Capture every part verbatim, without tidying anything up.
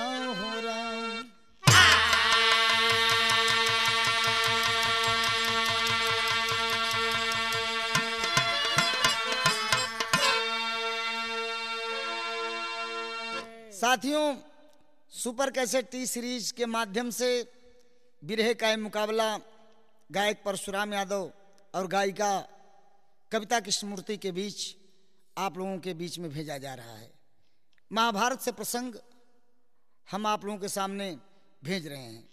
हो राम। साथियों, super cassette T series के माध्यम से बिरहे का मुकाबला गायक परशुराम यादव और गायिका कविता कृष्णमूर्ति के बीच आप लोगों के बीच में भेजा जा रहा है। महाभारत से प्रसंग हम आप लोगों के सामने भेज रहे हैं।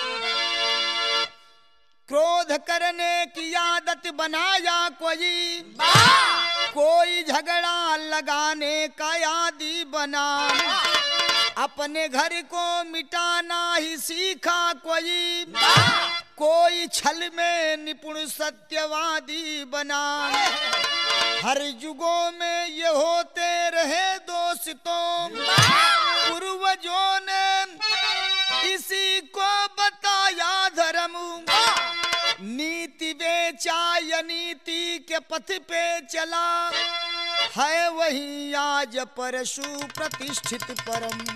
क्रोध करने की आदत बनाया कोई, कोई झगड़ा लगाने का आदी बना, अपने घर को मिटाना ही सीखा कोई, कोई छल में निपुण सत्यवादी बना। हर युगों में ये होते रहे दोस्तों, पूर्वजों ने इसी को बताया धर्म, नीति बेचा या नीति के पथ पे चला, है वही आज परशु प्रतिष्ठित परम।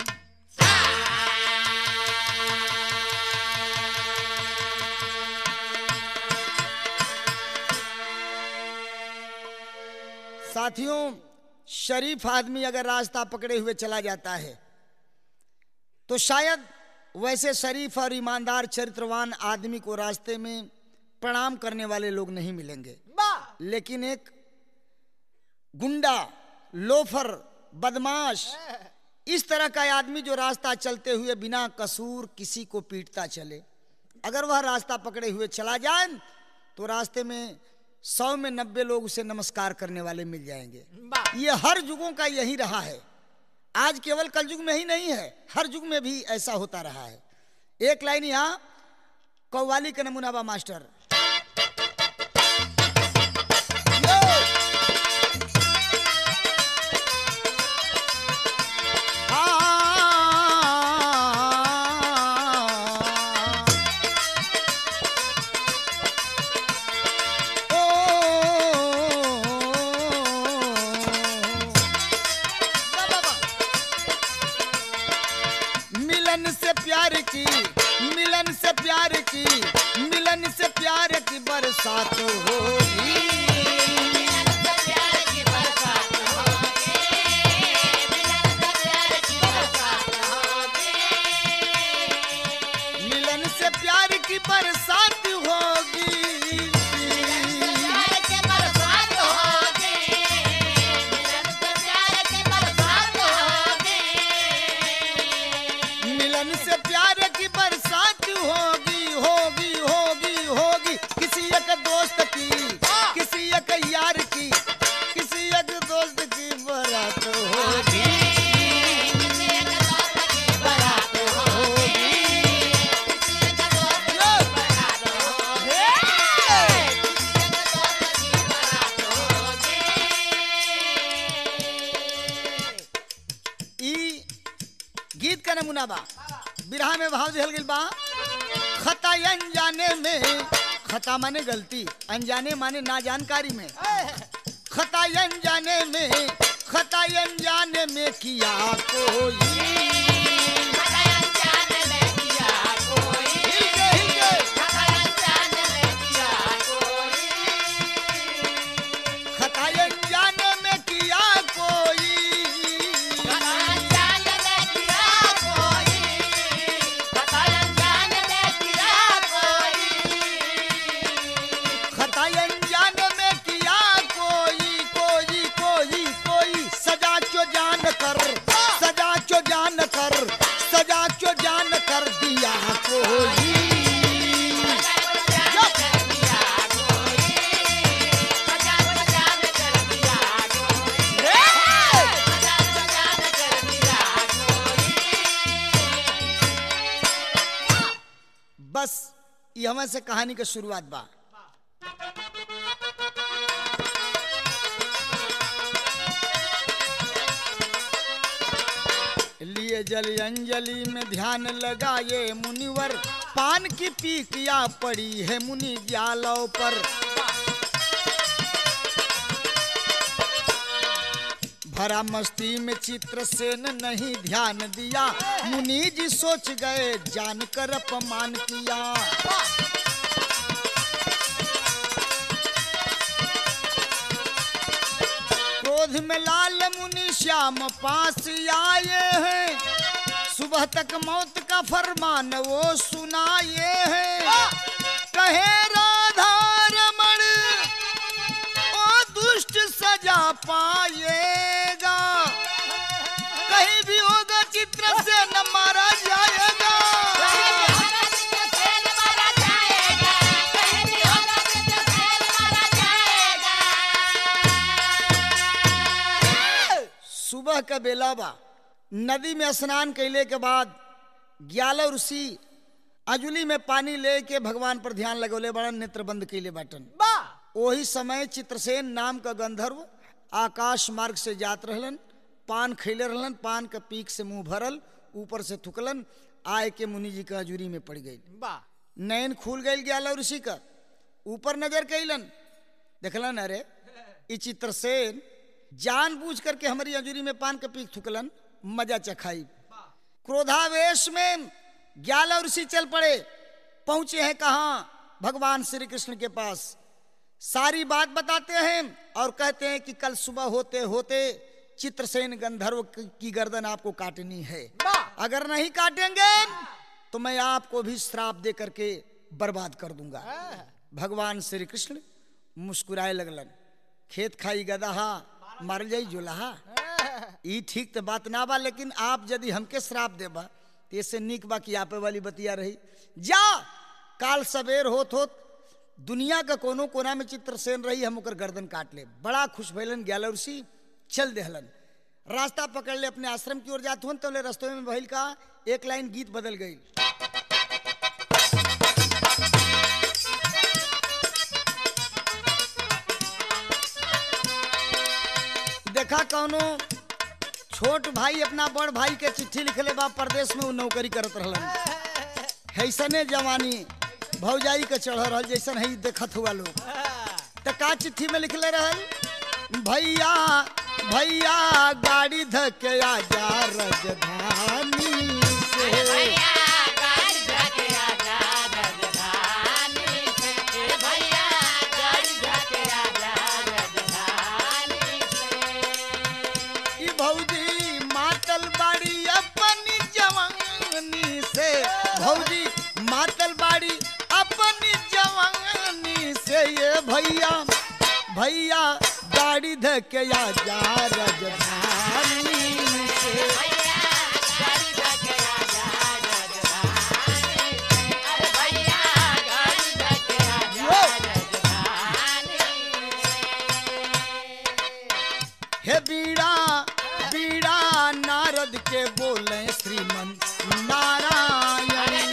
साथियों, शरीफ आदमी अगर रास्ता पकड़े हुए चला जाता है तो शायद वैसे शरीफ और ईमानदार चरित्रवान आदमी को रास्ते में प्रणाम करने वाले लोग नहीं मिलेंगे, लेकिन एक गुंडा, लोफर, बदमाश, इस तरह का आदमी जो रास्ता चलते हुए बिना कसूर किसी को पीटता चले, अगर वह रास्ता पकड़े हुए चला जाए तो रास्ते में सौ में नब्बे लोग उसे नमस्कार करने वाले मिल जाएंगे। ये हर युगों का यही रहा है, आज केवल कलयुग में ही नहीं है, हर युग में भी ऐसा होता रहा है। एक लाइन यहाँ कव्वाली का नमूना बा मास्टर। मिलन से प्यार की, मिलन से प्यार की, मिलन से प्यार की बरसात होगी, मिलन से प्यार की बरसात होगी, मिलन से प्यार की बरसात होगी, मिलन से प्यार की बरसात होगी, होगी होगी होगी, किसी एक दोस्त की, किसी एक यार की, किसी एक दोस्त की बारात होगी, किसी एक दोस्त की बारात होगी, किसी एक दोस्त की बारात होगी, किसी एक दोस्त की बारात होगी। ई गीत का नमूना बा, बिरहा में भाव दिहल गइल बा। खता अनजाने में, खता माने गलती, अनजाने माने ना जानकारी में, खता अनजाने में, खता अनजाने में किया कोई, खता अनजाने में किया कोई, हिलके हिलके, खता अनजाने में किया कोई, खता अनजाने में किया कोई, सजा क्यों जान कर, सजा क्यों जान कर दिया कोई, बस ये हमें से कहानी का शुरुआत बा। लिए जल अंजलि में ध्यान लगाए मुनिवर, पान की पीकिया पड़ी है मुनि ज्वालाओं पर, भरा मस्ती में चित्रसेन नहीं ध्यान दिया, मुनि जी सोच गए जानकर अपमान किया। क्रोध में लाल मुनि श्याम पास आए हैं, सुबह तक मौत का फरमान वो सुनाए हैं। कहे राधा रमण ओ दुष्ट सजा पाएगा, कहीं भी होगा चित्रसेन मारा जाएगा। सुबह का बेला बा, नदी में स्नान कैले के बाद ग्यालव ऋषि अजुली में पानी लेके भगवान पर ध्यान लगौले बड़न, नेत्र बंद कैले बाटन। वही समय चित्रसेन नाम का गंधर्व आकाश मार्ग से जात रहलन, पान खैले रहलन, पान का पीक से मुंह भरल, ऊपर से थुकलन, आए के मुनि जी का अजूरी में पड़ गई। नयन खुल गई ग्यालव ऋषि का, ऊपर नजर कैलन, देखलन अरे ई चित्रसेन जानबूझ करके हमारी अजूरी में पान का पीक थुकलन, मजा चखाई। क्रोधावेश में ग्यालव ऋषि चल पड़े, पहुंचे हैं कहाँ? भगवान श्री कृष्ण के पास। सारी बात बताते हैं और कहते हैं कि कल सुबह होते होते चित्रसेन गंधर्व की गर्दन आपको काटनी है, अगर नहीं काटेंगे तो मैं आपको भी श्राप दे करके बर्बाद कर दूंगा। भगवान श्री कृष्ण मुस्कुराए लगलन, खेत खाई गदहा मर जाई जोलहा, ई ठीक तो बात ना बा, लेकिन आप यदि हमके श्राप देबा तो इससे नीक बा कि आपे वाली बतिया रही। जा काल सवेर होत होत दुनिया का कोनो कोना में चित्रसेन रही, हम ओकर गर्दन काट ले। बड़ा खुश भइलन ग्यालव ऋषि, चल देहलन, रास्ता पकड़ ले अपने आश्रम की ओर जात हुन, तो ले रास्ते में भइल का एक लाइन गीत बदल गई। देखा कौनो छोट भाई अपना बड़ भाई के चिट्ठी लिखले बा, परदेश में वो नौकरी करत रहलन। ऐसने जवानी भौजाई के चढ़ रहल जैसन है देखत हुआ लोग। तो का चिट्ठी में लिखले रहल? भैया भैया गाड़ी धके आजा राजधानी से, भौजी मातल बाड़ी अपनी जवानी से, ये भैया भैया गाड़ी धके आजा राजधानी से। हे बीड़ा बीड़ा नारद के बोले श्रीमन नारायण,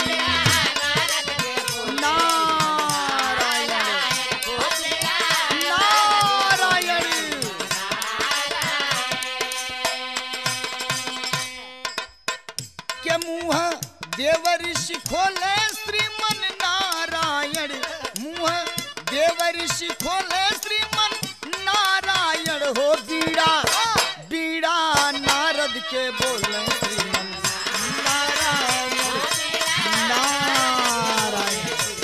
देव ऋषि खोले श्रीमन नारायण, मुँह देव ऋषि खोले श्रीमन नारायण। हो बीड़ा बीड़ा नारद के बोले श्रीमन नारायण नारायण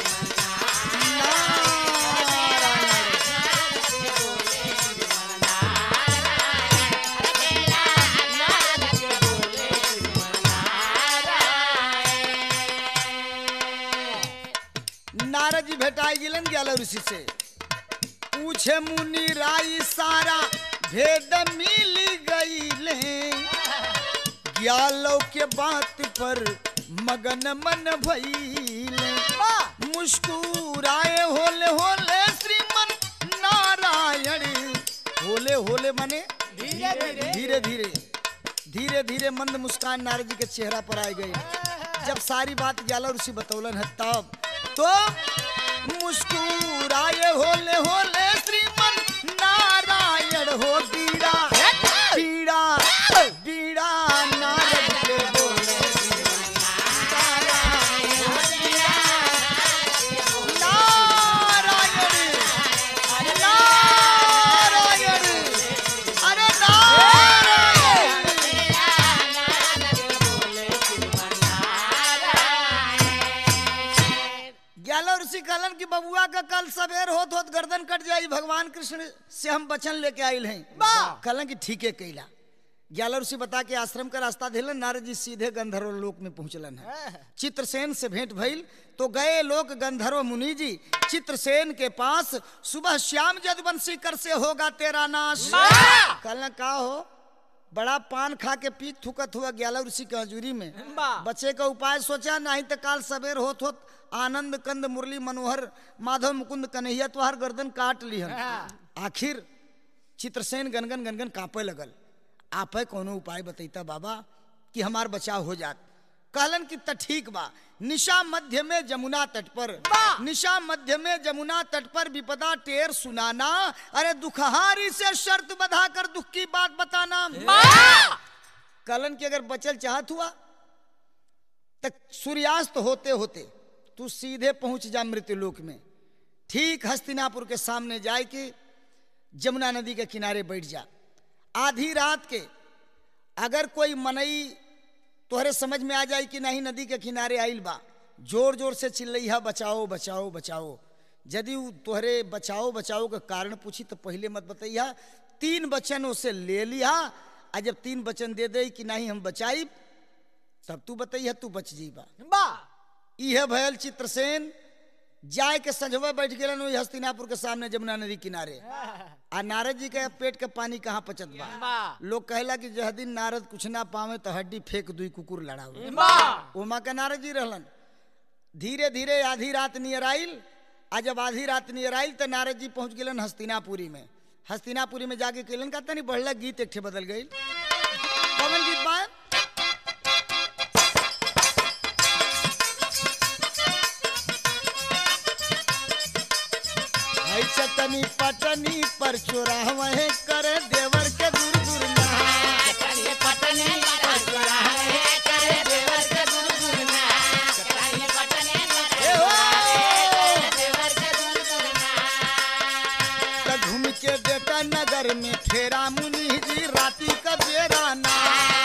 नारद जी भेटाई गिलन ग्यालव ऋषि से, पूछे मुनि राई सारा भेद मिल गईले, ग्यालव के बात पर मगन मन भइले, मुस्कुराए होले होले श्रीमन नारायण। होले होले माने धीरे धीरे धीरे धीरे धीरे मंद मुस्कान नारद जी के चेहरा पर आ गई। जब सारी बात ग्यालव ऋषि बतौलन है तब तो मुस्कुराए होले होले श्रीमन नारायण। हो बीड़ा बीड़ा बीड़ा नारद के बोले नारायण नारायण, अरे नारायण। कहलन कि बबुआ का कल सवेर होत होत गर्दन कट जाई, भगवान कृष्ण से हम वचन लेके आयल हैं। कहलन कि ठीक है कैला। ग्यालर ऋषि बता के आश्रम का रास्ता दिलन, नारद जी सीधे गंधर्व लोक में पहुंचलन है। चित्रसेन से भेंट भइल तो गए लोक गंधर्व मुनि जी चित्रसेन के पास, सुबह श्याम जदुवंशी कर से होगा तेरा नाश। कहलन का हो, बड़ा पान खा के पीत थुकत हुआ ग्यालर ऋषि के हजूरी में, बचे का उपाय सोचा, नहीं तो काल सवेर होत होत आनंद कंद मुरली मनोहर माधव मुकुंद कन्हैया तुहार गर्दन काट ली। आखिर चित्रसेन गनगन गनगन कांपे लगल। आप है कोनो उपाय बतैता बाबा कि हमार बचाव हो जात। कहलन कि त ठीक बा, निशा मध्य में जमुना तट पर, निशा मध्य में जमुना तट पर विपदा टेर सुनाना, अरे दुखहारी से शर्त बधा कर दुख की बात बताना। कहलन कि अगर बचल चाहत हुआ तक सूर्यास्त होते होते तू सीधे पहुंच जा मृत्युलोक में। ठीक हस्तिनापुर के सामने जाए कि जमुना नदी के किनारे बैठ जा। आधी रात के अगर कोई मनई तोहरे समझ में आ जाए कि नहीं नदी के किनारे आइल बा, जोर जोर से चिल्लैहा बचाओ बचाओ बचाओ। यदि तोहरे बचाओ बचाओ का कारण पूछी तो पहले मत बतैया, तीन वचन उसे ले लिया। आ जब तीन वचन दे दे कि नहीं हम बचाई, तब तू बतैया तू बच जीबा। यह भयल चित्रसेन जाए के सजवा बैठ गए वही हस्तिनापुर के सामने जमुना नदी किनारे। आ नारद जी के पेट के पानी कहाँ पचत बा। लोग कहला कि जह दिन नारद कुछ ना पावे तो हड्डी फेंक दुई कुकुर लड़ावे। ओमा के नारद जी रहलन। धीरे धीरे आधी रात नियर आइल। आ जब आधी रात नियर आइल तो नारद जी पहुंच गए हस्तिनापुरी में। हस्तिनापुरी में जाके कहलन का तनी बढ़ला गीत एक ठे बदल गई। कौन गीत बा? चटनी पटनी पर चुरावे कर देवर के दूर दूर ना। चटनी पटनी पर चुरावे कर देवर के दूर दूर ना। चटनी पटनी पर चुरावे कर देवर के दूर दूर ना। तो घूम के देखा नगर में फेरा मुनि जी राती का बेरा ना।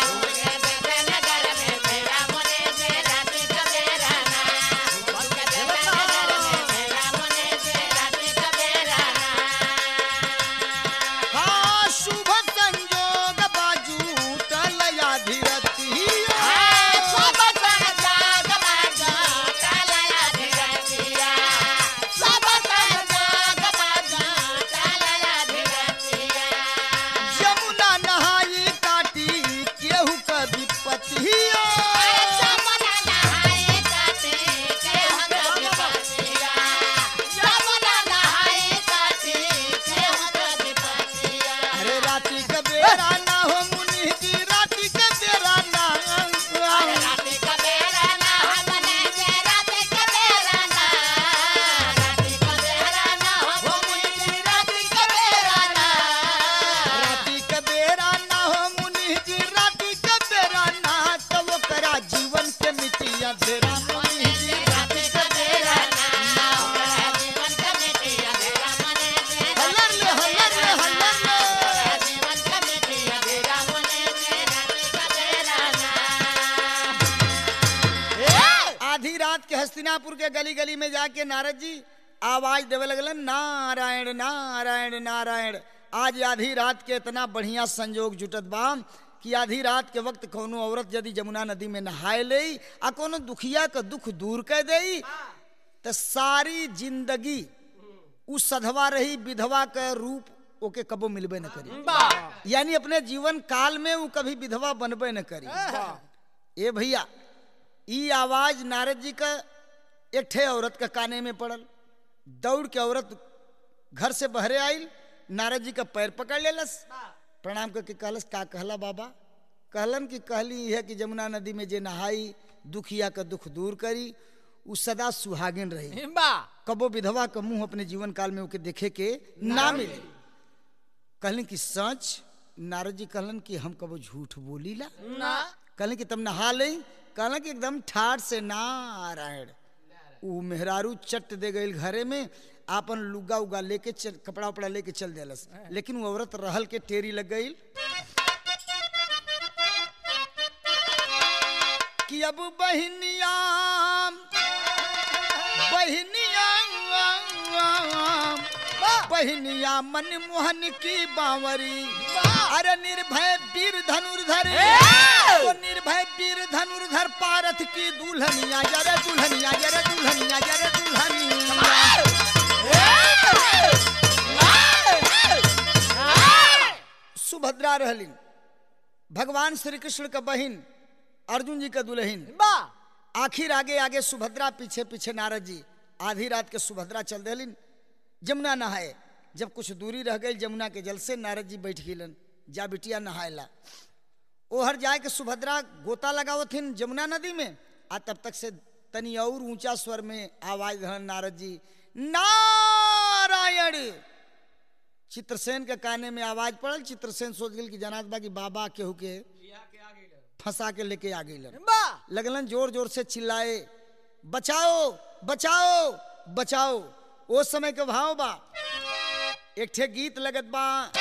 हस्तिनापुर के गली गली में जाके नारद जी आवाज देवे लगलन, नारायण नारायण नारायण। आज आधी रात के इतना बढ़िया संजोग जुटत बा कि आधी रात के वक्त कोनो औरत यदि जमुना नदी में नहाए ले आ कोनो दुखिया का दुख दूर कर दे तो सारी जिंदगी उस सधवा रही विधवा का रूप ओके कबो मिलबे न करी। यानी अपने जीवन काल में वो कभी विधवा बनबे न करी। ए भैया, ई आवाज नारद जी का एक ठे औरत का काने में पड़ल। दौड़ के औरत घर से बहरे आई, नारद जी का पैर पकड़ लेलस, प्रणाम करके कहलस का कहला बाबा। कहलन कि कहली है कि जमुना नदी में जे नहाई दुखिया का दुख दूर करी उ सदा सुहागिन रही, कबो विधवा का मुंह अपने जीवन काल में ओके देखे के ना मिले। कहलन कि सच? नारद जी कहलन कि हम कबो झूठ बोली ला ना। कहलन कि तब नहा ले? कहलन कि एकदम ठाठ से नारायण। उ मेहरारू चट दे गई घरे में, आपन लुगा उगा लेके चल, कपड़ा उपड़ा लेके चल देलस। लेकिन वो औरत रहल के टेरी लग गई कि अब बहनिया बहनिया बहनिया मनमोहन की बावरी, अरे निर्भय वीर धनुर्धर, तो निर्भय वीर धनुर्धर पारथ की दुल्हनिया, जरे दुल्हनिया जरे दुल्हनिया जरे दुल्हनिया। सुभद्रा रहलिन भगवान श्री कृष्ण का बहन, अर्जुन जी का दुल्हन। आखिर आगे आगे सुभद्रा, पीछे पीछे नारद जी। आधी रात के सुभद्रा चल दिलिन जमुना नहाए। जब कुछ दूरी रह गई जमुना के जल से, नारद जी बैठ गिलन, जा बिटिया नहायला। ओहर जाए के सुभद्रा गोता लगावथिन जमुना नदी में। आ तब तक से तनी और ऊंचा स्वर में आवाज धरन नारद जी, नारायण। चित्रसेन के काने में आवाज पड़ल। चित्रसेन सोच गल कि जनात बा कि बाबा केहू के फंसा के लेके आ गई। लगलन जोर जोर से चिल्लाए, बचाओ बचाओ बचाओ। ओ समय के भाव बा, एक ठे गीत लगत बा,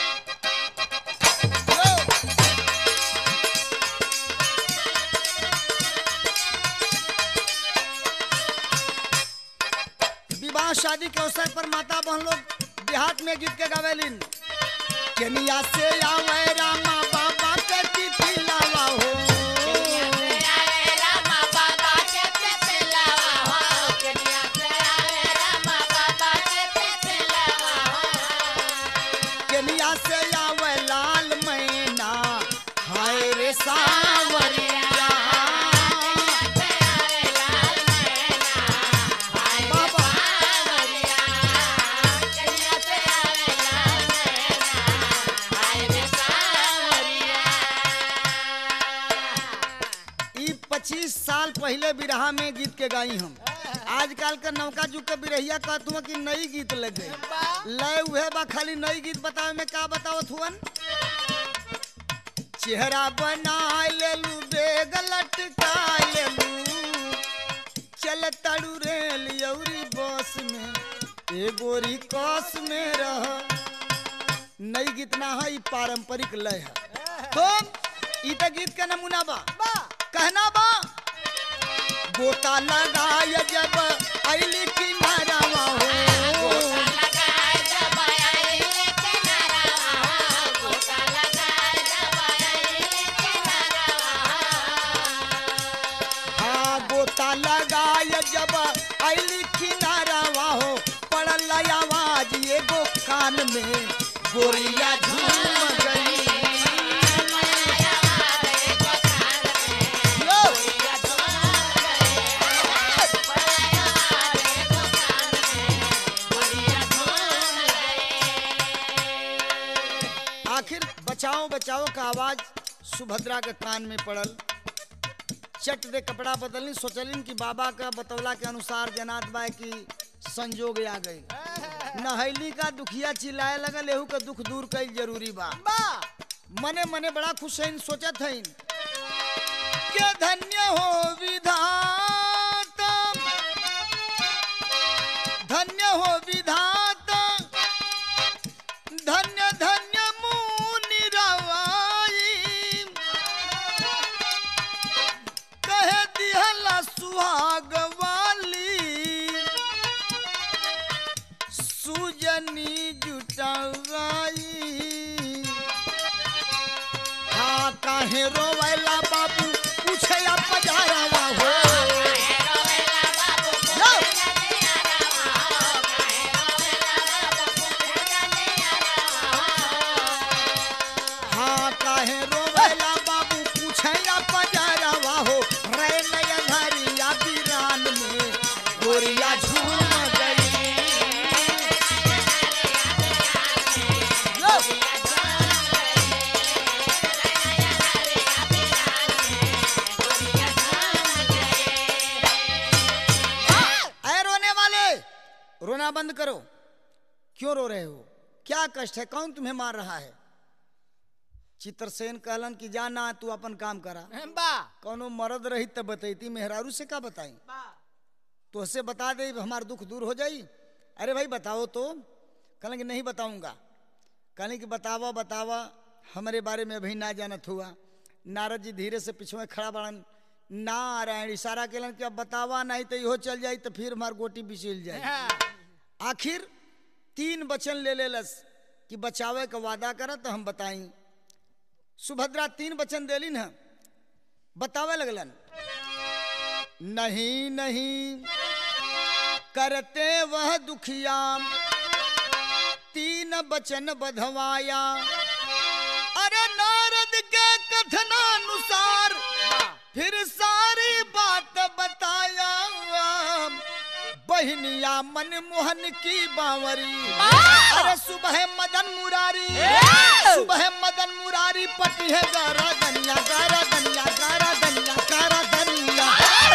विवाह शादी के अवसर पर माता बहन लोग देहात में गीत के गावेलिन। केनिया से आवे रामा बाबा के चिट्ठी लावा हो, केनिया से आवे लाल मैना, हाय रे सावरिया। पच्चीस साल पहले बिरहा में गीत के गाई हम। आजकल का नौका जुग के बिरहिया कहत हुआ कि नई गीत लग गई। लय उहे बा, खाली नई गीत बतावे में का बतावत हुवन। चेहरा बना लेलू, बेग लटका लेलू, चल तड़ू रेल यौरी बस में, ए गोरी कस में रह। नई गीत ना है, पारंपरिक लय है। तो ई त गीत का नमूना बा, कहना बा, गोता लगाय जब आइली किनारावा हो, हाँ गोता लगाय जब आइली किनारावा हो, पड़ल आवाज एगो कान में, गोरिया झूम गई। आखिर बचाओ बचाओ का आवाज सुभद्रा के कान में पड़ल। चट दे कपड़ा बदलनी, सोचलिन कि बाबा का बतौला के अनुसार जनात बाय की संजोग आ गई। नहैली का दुखिया चिल्लाए लगल, एहू का दुख दूर कईल जरूरी बा। मने मने बड़ा खुश है, सोचत है के धन्य हो विधाता, धन्य हो विधाता, धन्य धन्य मुनि रवाई, कहे दिहला सुहाग वाली, सुजनी जुटाई। हाँ काहे रोवेला बाबू, पूछे या पजारावा हो, हाँ काहे रोवेला बाबू, पूछे या पजारावा हो, रे नया घरिया वीरान में, गोरिया झूम गई। रोना बंद करो, क्यों रो रहे हो, क्या कष्ट है, कौन तुम्हें मार रहा है। चित्रसेन कहलन कि जाना तू अपन काम करा, कौनो मर्द रही तब बतैती, मेहरारू से का बताई, तो से बता दे हमार दुख दूर हो जाई। अरे भाई बताओ तो। कहलन कि नहीं बताऊंगा। कहलन कि बतावा बतावा, हमारे बारे में अभी ना जानत हुआ। नारद जी धीरे से पिछुए खड़ा बड़न, नारायण इशारा केलन कि अब बतावा, नहीं तो इहो चल जाई तो फिर हमार गोटी बिछिल जाए। आखिर तीन वचन ले लेलस कि बचावे का वादा करत तो हम बताई। सुभद्रा तीन वचन देली न, बतावे लगलन, नहीं नहीं करते वह दुखिया, तीन वचन बधवाया। अरे नारद के कथनानुसार फिर सारी बात बताया, बहनिया मनमोहन की बावरी। अरे सुबह मदन मुरारी, सुबह मदन मुरारी पटी है गारा दनिया, गारा दनिया, गारा दनिया, गारा दनिया।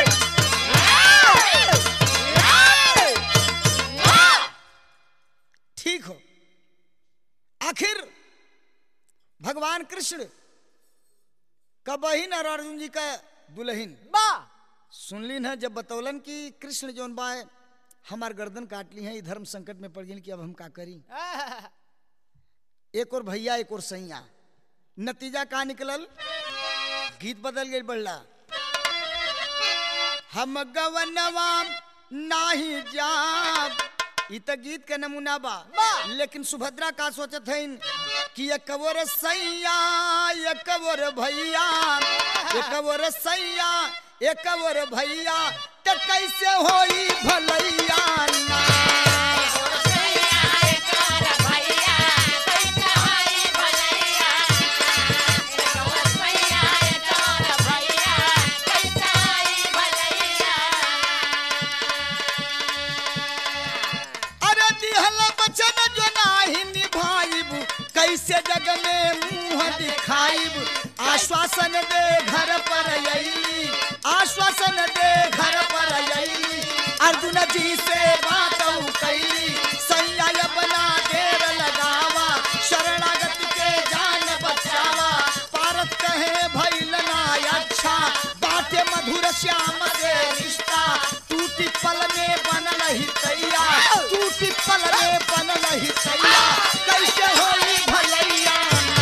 ठीक हो, आखिर भगवान कृष्ण का बहिन और अर्जुन जी का दुल्हन सुनली न, जब बतौलन कि कृष्ण जोन बा हमार गर्दन काट ली है, धर्म संकट में पड़ गई कि अब हम का करी। एक और भैया एक और सैया, नतीजा का निकलल, गीत बदल गई बढ़ला। हम गवनवा नाही जाब, इ त गीत के नमूना बा, लेकिन सुभद्रा का सोचत है कि एक और सैया एक और भैया, एक और सैया एक और भैया, तो कैसे होई भलैया ना। अरे दिहल बचन जो नाही निभाइब, कैसे जग में मुंह दिखाइब। आश्वासन दे घर पर यही, आश्वासन दे घर पर यही। अर्जुन जी से बात कैली, सैया बना देर लगावा, शरणागत के जान बचावा। पारत कहे भइल ना अच्छा, बाटे मधुर श्याम से रिश्ता। टूटी पल में बनल ही तैया, टूटी पल में बनल ही तैया, कैसे होई भलैया।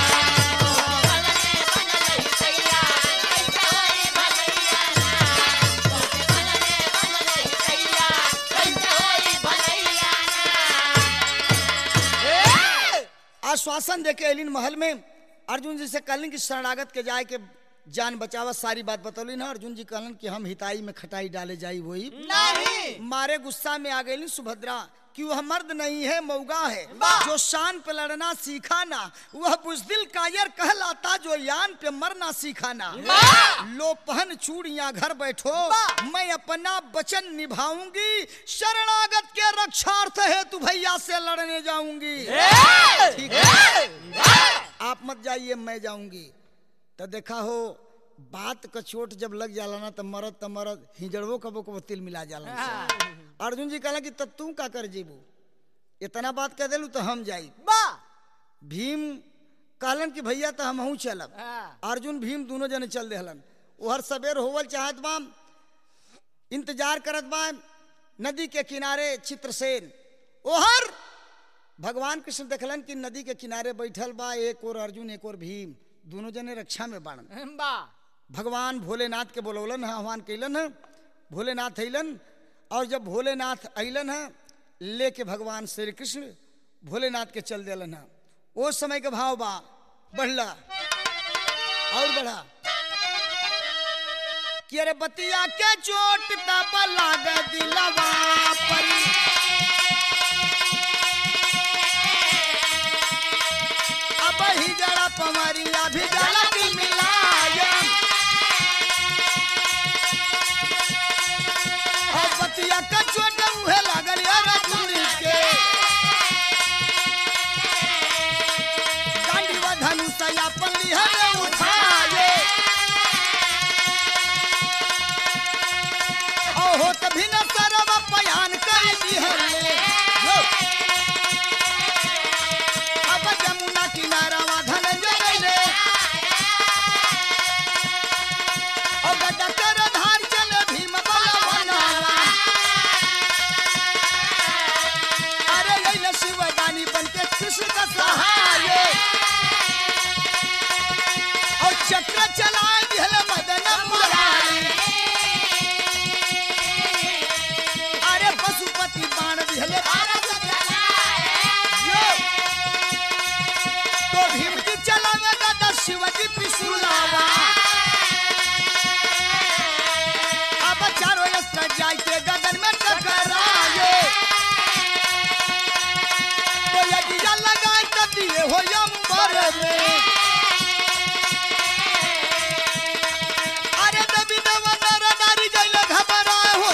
आश्वासन देके एलिन महल में, अर्जुन जी से कहलिन कि शरणागत के जाए के जान बचावा, सारी बात बतौली ना। अर्जुन जी कहलन कि हम हिताई में खटाई डाले जाई वही नहीं। मारे गुस्सा में आ गई सुभद्रा कि वह मर्द नहीं है मौगा है, जो शान पे लड़ना सीखा ना। वह बुजदिल कायर कहलाता, जो यान पे मरना सीखा ना। लो पहन चूड़ियां घर बैठो, मैं अपना वचन निभाऊंगी। शरणागत के रक्षार्थ हेतु भैया से लड़ने जाऊंगी। ठीक है, आप मत जाइए, मैं जाऊंगी। तो देखा हो, बात का चोट जब लग जाला ना, तो मरद तो मरद हिजड़वो कबो कबो तिल मिला जाला। अर्जुन जी कहला कि तब तू का कर जीबू, इतना बात कह देलू तो हम जाई। भीम कहलन कि भैया तो हम हूँ चलब। अर्जुन भीम दोनों जने चल देहलन। ओहर सबेर होवल चाहत बा, इंतजार करत बा नदी के किनारे चित्रसेन। ओहर भगवान कृष्ण देखलन कि नदी के किनारे बैठल बा, एक और अर्जुन एक और भीम, दोनों जने रक्षा में बाणन। भगवान भोलेनाथ के बोलौलन है, आह्वान कैलन है। भोलेनाथ अलन, और जब भोलेनाथ अलन है लेके भगवान श्री कृष्ण भोलेनाथ के चल दिलन है। वो समय के भाव बा बढ़ला और बढ़ा कि अरे बतिया के चोट तब लाग दिलवा पर, अब ही जड़ा पमरिया भी जड़ा की मिलाया। और बतिया का चोट मुहे लागल अर्जुन के, गांडी व धनुष अपन लिहर उठाए। ओहो तभी न सरव बयान कर दिहर, अब जमुना किनारा धनंजय रे, और गदा कर धार चल भीम बलवाना। अरे ये शिवदानी बन के कृष्ण का सहाय, और चक्र चलाए दिहल मदन मुरारी। अरे पशुपति बाण दिहल में अरे दबी दवा नर नारी गइल घबराए हो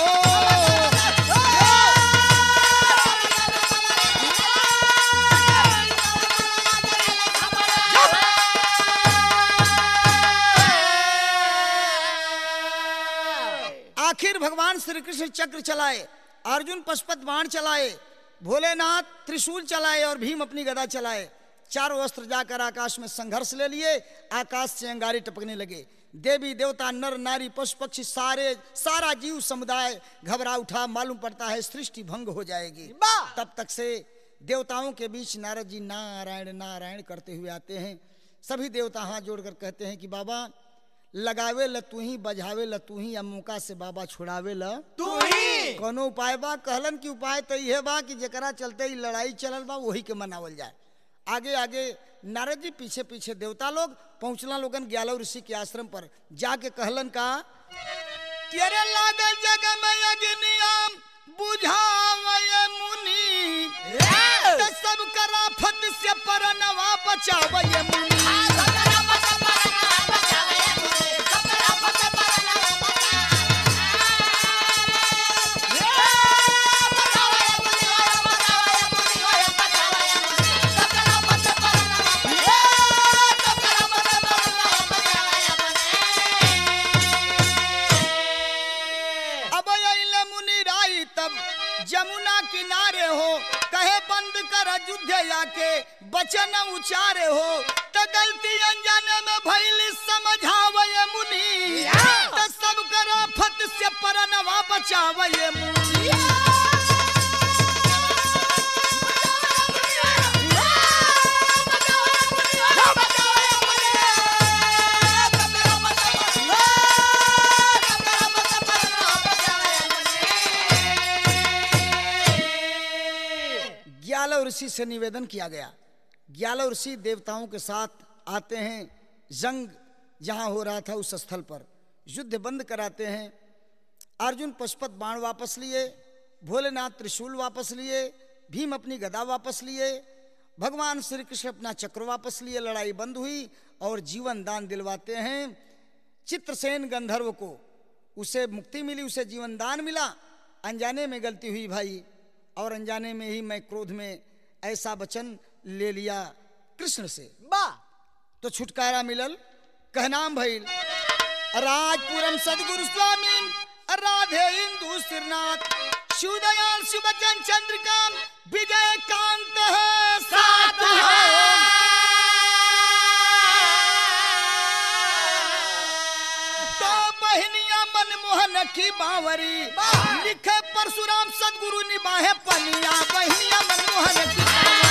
आखिर भगवान श्री कृष्ण चक्र चलाए, अर्जुन पशुपत बाण चलाए, भोलेनाथ त्रिशूल चलाए और भीम अपनी गदा चलाए। चारों अस्त्र जाकर आकाश में संघर्ष ले लिए, आकाश से अंगारे टपकने लगे। देवी देवता नर नारी पशु पक्षी सारे सारा जीव समुदाय घबरा उठा, मालूम पड़ता है सृष्टि भंग हो जाएगी। तब तक से देवताओं के बीच नारद जी नारायण नारायण करते हुए आते हैं। सभी देवता हाथ जोड़कर कहते हैं कि बाबा लगावे ल तू ही, बजावे ल तू ही, या मौका से बाबा छुड़ावे ल तू ही। कोनो उपाय बा? कहलन की उपाय तो यह बा कि जकरा चलते ही लड़ाई चलल बा वही के मनावल जाए। आगे आगे नारद जी, पीछे पीछे देवता लोग पहुंचला लोगन ग्यालव ऋषि के आश्रम पर। जाके कहलन का कि अरे लागे जग में अग्नियाम बुझावय मुनि, तो सब करा फत से परनवा बचावय मुनि। जमुना किनारे हो कहे बंद कर अयोध्या के बचन उचारे हो, तो गलती अनजाने में भइली समझावय मुनि, तो सब करा फत से परनवा बचावय मुनि। ग्यालव ऋषि से निवेदन किया गया। ग्यालव ऋषि देवताओं के साथ आते हैं, जंग जहां हो रहा था उस स्थल पर युद्ध बंद कराते हैं। अर्जुन पशुपत बाण वापस लिए, भोलेनाथ त्रिशूल वापस लिए, भीम अपनी गदा वापस लिए, भगवान श्री कृष्ण अपना चक्र वापस लिए। लड़ाई बंद हुई और जीवन दान दिलवाते हैं चित्रसेन गंधर्व को। उसे मुक्ति मिली, उसे जीवन दान मिला। अनजाने में गलती हुई भाई, और अनजाने में ही मैं क्रोध में ऐसा वचन ले लिया कृष्ण से, बा तो छुटकारा मिलल। कहनाम भइल राजपुरम सदगुरु स्वामी राधे इंदु श्रीनाथ शिवदयाल शिवचन चंद्रिका विजय कांत है साथ है। तो बहनिया मनमोहन की बावरी लिखे परशुराम सदगुरु निभाए पनिया, बहनिया मनमोहन की बावरी।